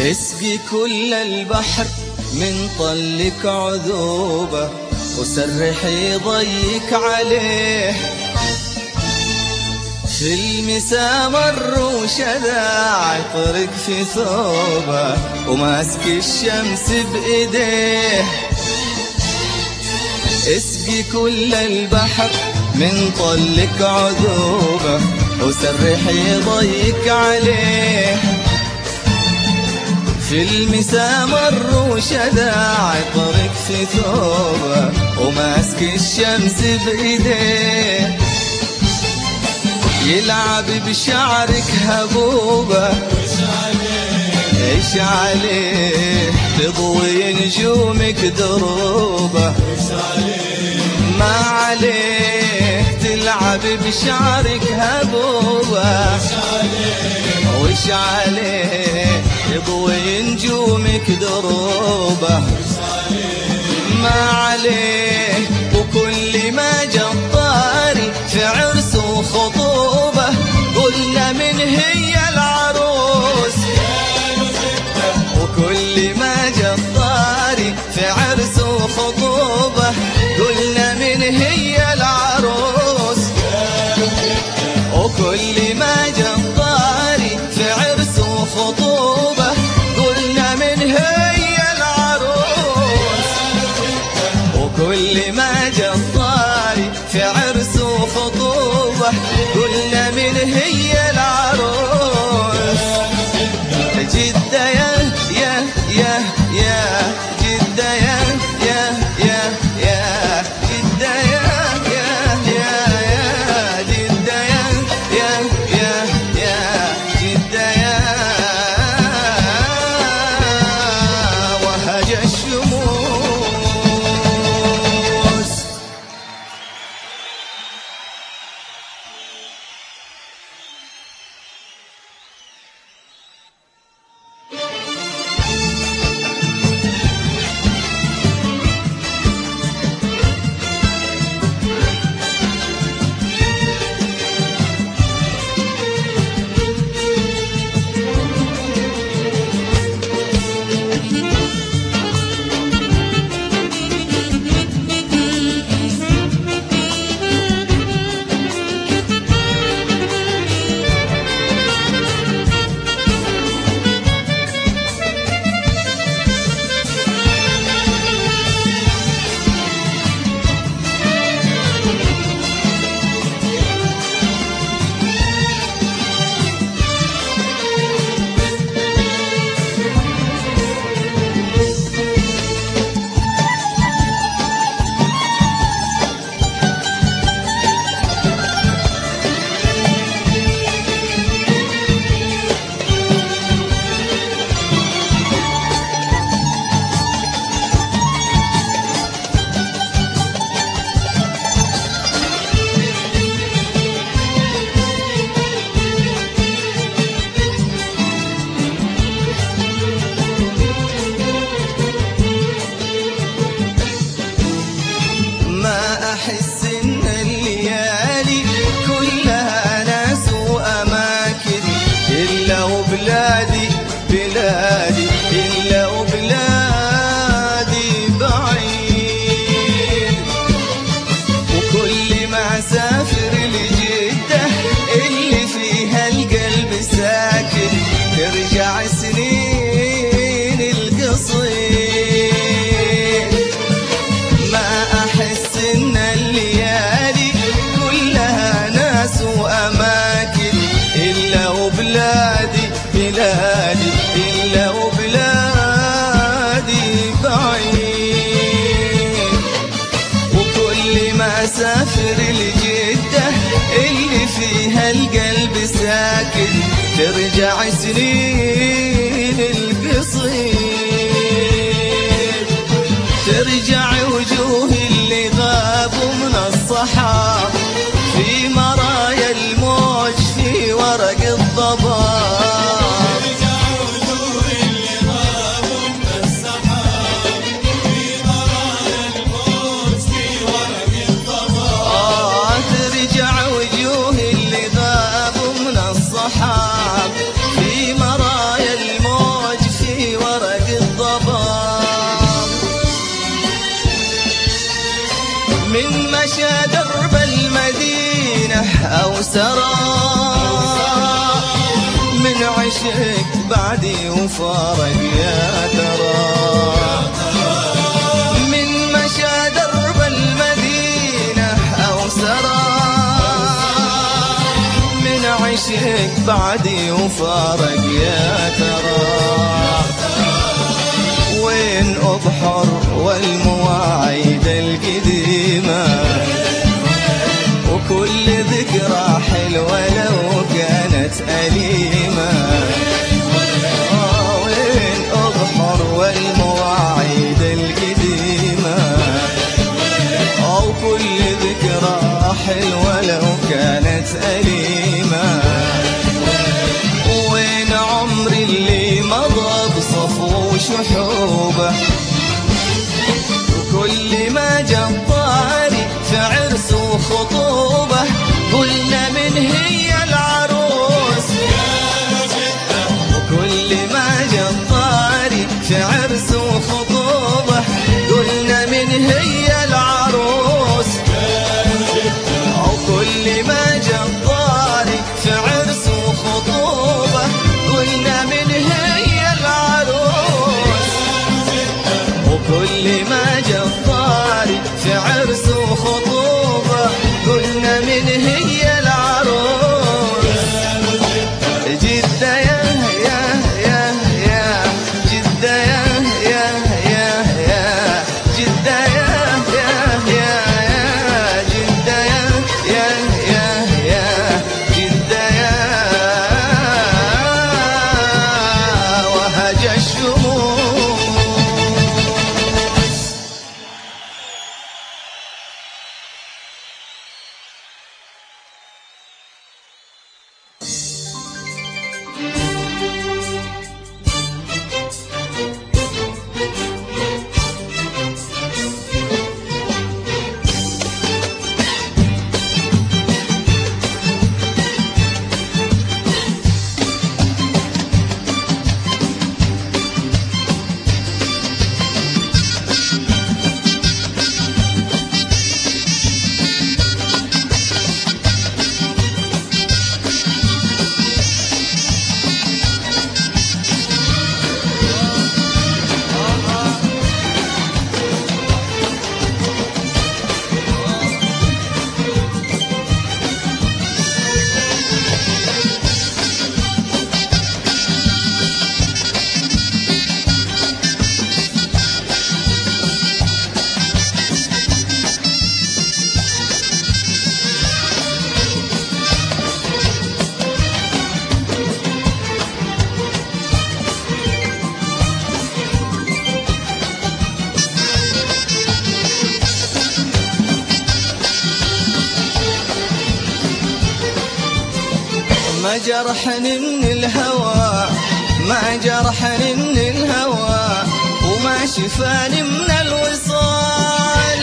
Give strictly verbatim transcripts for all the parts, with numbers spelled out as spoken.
اسقي كل البحر من طلك عذوبة، وسرحي ضيك عليه. في المسا مر وشذا عطرك في ثوبه، وماسك الشمس بإيديه. اسقي كل البحر من طلك عذوبة، وسرحي ضيك عليه. في المسا مر وشذا عطرك في ثوبه، وماسك الشمس بإيديه. يلعب بشعرك هبوبة، ايش عليه تضوي نجومك دروبة، ما عليه تلعب بشعرك هبوبة، وش عليه تضوي نجومك دروبة، ما عليه. وكل ما جطاري في عرس وخطوبة، قلنا من هي العروس. وكل ما جطاري في عرس وخطوبة، قلنا من هي العروس. وكل ما جطاري في عرس وخطوبة، قلنا من هي العروس. وكل ما جطاري في عرس وخطوبة، قلنا من هي العروس. جدة يا يا يا يا جدة يا يا يا يا جدة يا يا يا يا جدة يا يا يا يا جدة يا وهج الشموس. أحس إن الليالي كلها ناس وأماكن، إلا وبلادي بلادي إلا وبلادي بعيد. وكل ما أسافر لجدة اللي فيها القلب ساكن، ترجع سنين القصير. ما أحس إن الليالي كلها ناس وأماكن، إلا وبلادي بلادي إلا وبلادي بعيد. وكل ما أسافر لجدة اللي فيها القلب ساكن، ترجع سنين القصير. ترجع وجوه اللي غابوا من الصحاب، في مرايا الموج في ورق الضباب. ترجع وجوه اللي غابوا من الصحاب، في مرايا الموج في ورق الضباب. آه ترجع وجوه اللي غابوا من الصحاب، في مرايا سرى من عشق بعدي وفارق يا ترى من مشى درب المدينة أو سرى من عشق بعدي وفارق يا ترى وين أبحر والمواعيد القديمة وكل ذكرى حلوة لو كانت أليمة آه وين أبحر والمواعيد القديمة أو كل ذكرى حلوة لو كانت أليمة وين عمري اللي مضى بصفو وشحوبة وكل ما جاء طاري في عرس وخطوبة قلنا من هي العروس وكل ما جاء طاري في عرس وخطوبة قلنا من هي العروس أو كل ما جاء طاري في عرس وخطوبة قلنا من هي العروس وكل ما جاء طاري في عرس وخطوبة قلنا من هي العروس جدة يا يا يا يا جدة يا يا يا يا جدة يا يا يا يا جدة يا يا يا يا جدة يا وهج الشموس ما جرحني من الهوى ما جرحني من الهوى وما شفاني من الوصال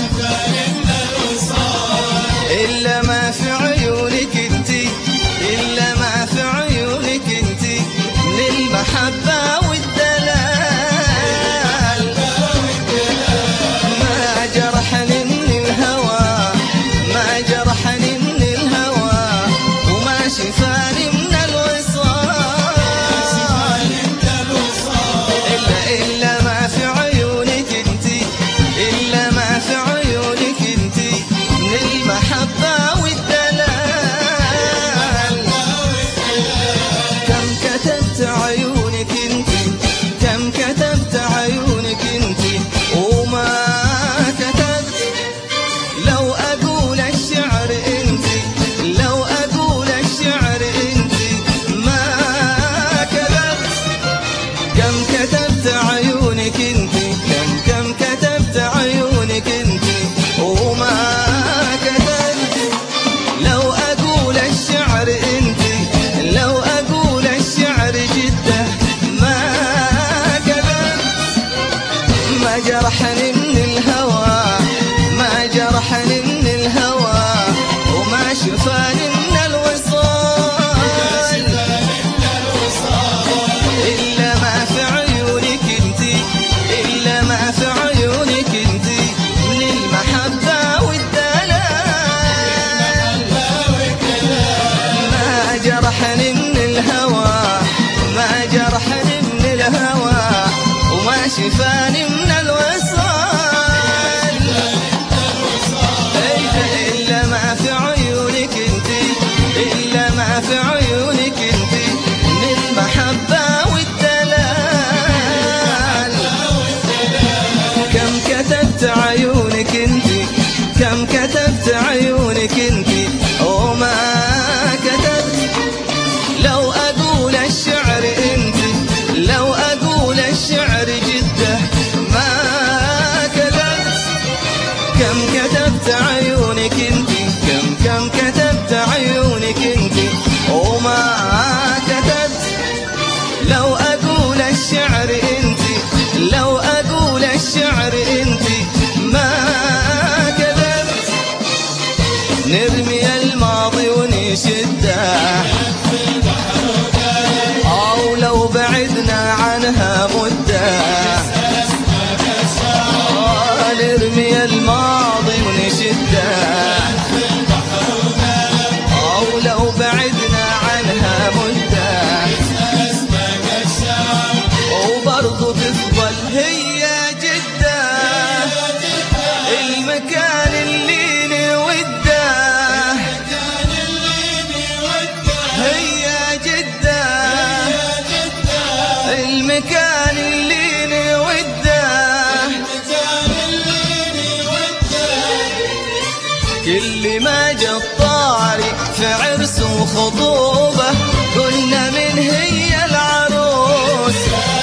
إلا ما في عيونك انتي إلا ما في عيونك انتي من المحبة والدلال ما جرحني من الهوى ما جرحني من الهوى وما شفاني من الوصال إلا إلا ما في عيونك انتي إلا ما في عيونك انتي من المحبة والدلال كم كتبت عيونك انتي كم كتبت عيونك انتي وما كتبت لو أقول الشعر انتي لو أقول الشعر انتي ما كتبت كم كتبت عيونك انتي كم كم كتبت عيونك انتي وما كتبت لو أقول الشعر انتي لو أقول الشعر جدة ما كتبت ما جرحني من الهوى ما جرحني من الهوى وما شفاني من الوصال إلا ما في عيونك انتي كاشفاني من الوصال. إلا ما في عيونك انتي، إلا ما في عيونك انتي من المحبة والدلال. كم كتبت عيونك انتي، كم كتبت عيونك انتي وما كتبت. لو أقول الشعر انتي، لو أقول الشعر جده ما كتبت. كم كتبت عيونك انتي، كم كم كتبت عيونك انتي وما كتبت. لو أقول الشعر انتي، لو أقول الشعر انتي ما كتبت. نرمي الماضي ونشده أو لو بعدنا عنها مدة. آه نرمي الماضي ونشده أو لو بعدنا عنها مدة. وبرضو تفضل هي جدة المكان اللي نوده. هي جدة المكان اللي نوده. كل ما جا الطاري في عرس وخطوبة قلنا من هي العروس.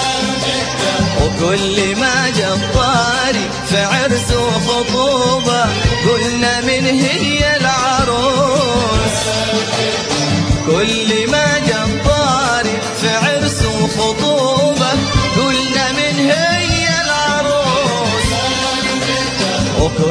وكل ما جا الطاري في عرس وخطوبة قلنا من هي العروس. كل ما جا الطاري في عرس وخطوبة قلنا من هي العروس. وكل